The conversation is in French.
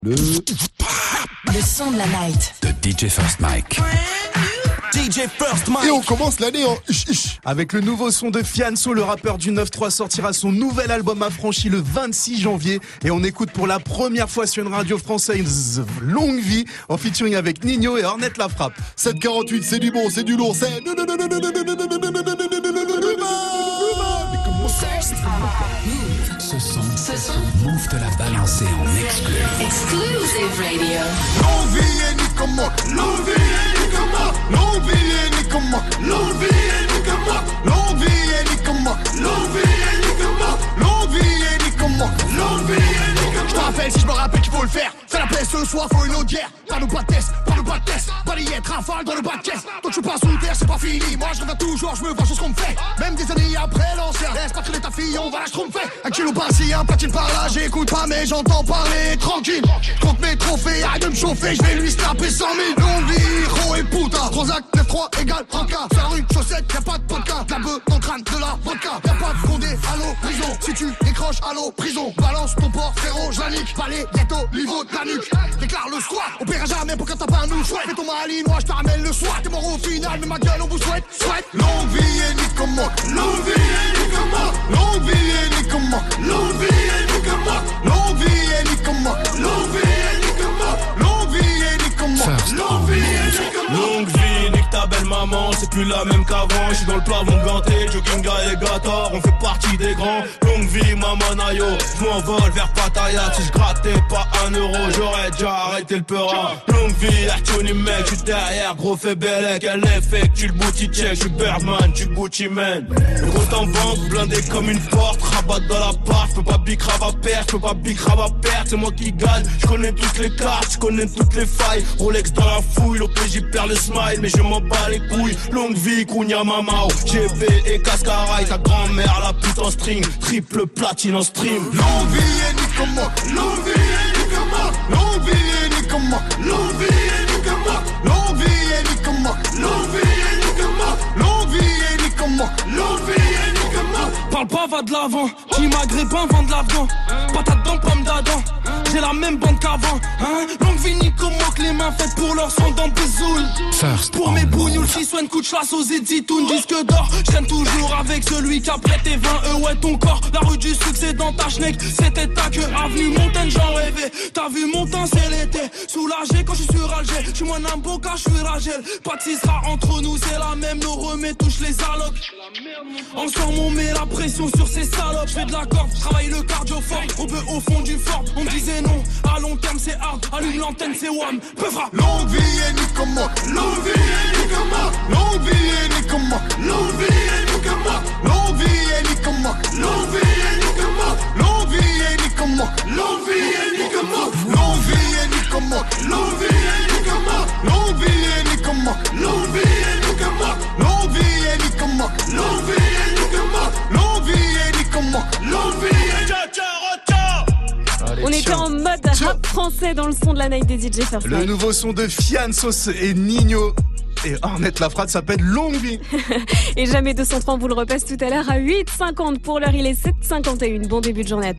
Le son de la night de DJ First Mike. DJ First Mike. Et on commence l'année en avec le nouveau son de Fianso, le rappeur du 9-3 sortira son nouvel album Affranchi le 26 janvier et on écoute pour la première fois sur une radio française Longue Vie en featuring avec Nino et Ornette La Frappe. 748, c'est du bon, c'est du lourd, c'est Ce son, Move te l'a balancé en Exclusive Radio. Longue vie et ni comment, longue vie et ni comment, longue vie et ni comment, longue vie et ni comment, longue vie et ni comment, longue vie et ni comment, longue vie et ni comment, longue vie et ni comment. Je te rappelle si je me rappelle qu'il faut le faire. Fais la paix ce soir, faut une autre guerre. Pas de pas de test, pas de pas de test. Balayette, rafale dans le bas de caisse. Donc je suis pas sous terre, c'est pas fini. Moi je reviens toujours, je me venge sur ce qu'on me fait. Même des années après l'ancien. Laisse pas traîner ta fille, on va la tromper. Un kilo par-ci, un platine par-là. J'écoute pas mais j'entends parler tranquille. Compte mes trophées, arrête de me chauffer. Je vais lui snapper 100 000. Longue vie, héros et putain. Transact, 9-3 égale 30K. Sur la rue, chaussette, y'a pas de podcast. La beuh dans le crâne, de la vodka. Y'a pas de condé, allô, prison. Si tu décroches, allô, prison. Balance ton port, frérot, je la nique. Balai, ghetto, niveau de la nuque. Déclare le squat, on paiera jamais pour quand t'as pas un nous chouette. Fais ton malinois, je te ramène le soir. T'es mort au final, mais ma gueule on vous souhaite. Longue vie et ni comment, longue vie et ni comment, longue vie et ni comment, longue vie et ni comment, longue vie et ni comment, longue vie et ni comment, longue vie et ni comment, longue vie et ni comment. Longue vie, nique ta belle maman, c'est plus la même qu'avant. Je suis dans le plafond ganté, jogging et Gator, on fait partie des grands. Longue vie, maman Nayo, je m'envole vers Pattaya. Si je grattais pas 1 euro, j'aurais déjà arrêté le peurin. Longue vie, Artoni mec, je suis derrière, gros fait bellec. Elle effectue le booty check, je suis Birdman, tu Gucci man. Le compte en banque, blindé comme une porte, rabat dans la part. Je peux pas big rab à perdre, je peux pas big rab à perdre. C'est moi qui gagne, je connais toutes les cartes, je connais toutes les failles. Rolex dans la fouille, l'OPJ perd le smile, mais je m'en bats les couilles. Longue vie, Kounia Mamao, GB et Cascaraï. Ta grand-mère la pute en string, triple platine en stream. Longue vie et ni comment, longue vie et ni comment, longue vie et ni comment, longue vie et ni comment, longue vie et ni comment, longue vie et ni comment, longue vie et ni comment, longue vie et ni comment. Parle pas, va de l'avant, qui maghrébin vend de l'avion. Patate dans pomme d'Adam, j'ai la même bande qu'avant, hein. Longue vie ni comment que les mains faites pour leur son dans des zouls. Pour mes bougnoules qui soignent coup de chasse aux éditoun. Disque d'or, je traîne toujours avec celui qui a prêté 20 ouais ton corps. La rue du succès dans ta schneck, c'était ta queue. Avenue Montaigne, j'en rêvais. T'as vu mon temps, c'est l'été. Soulagé quand je suis sur Alger. Je suis moins Namboka, je suis Ragel. Pas de sera entre nous, c'est la même. Nos remets touchent les allocs. Ensemble on met la pression sur ces salopes. Je fais de la corde, travaille le cardio fort. On veut au fond du fort, on disait non. À long terme c'est hard, allume l'antenne c'est wham. Peuvra. Longue vie et ni comment, longue vie et ni comment, longue vie et ni comment, longue vie et ni comment, longue vie et ni comment, longue vie et ni comment, longue vie et ni comment, longue vie et ni comment, longue vie et ni comment, longue vie et ni comment, longue vie et ni comment, longue vie et ni comment, longue vie et ni comment, longue vie et ni comment, longue vie et ni comment, longue vie et ni On était en mode rap français dans le son de la night des DJ First Le Mike. nouveau son de Fianso et Nino et Ornette La Frappe s'appelle Longue Vie. Et jamais 230, vous le repasse tout à l'heure à 8h50. Pour l'heure, il est 7h51. Bon début de journée à tous.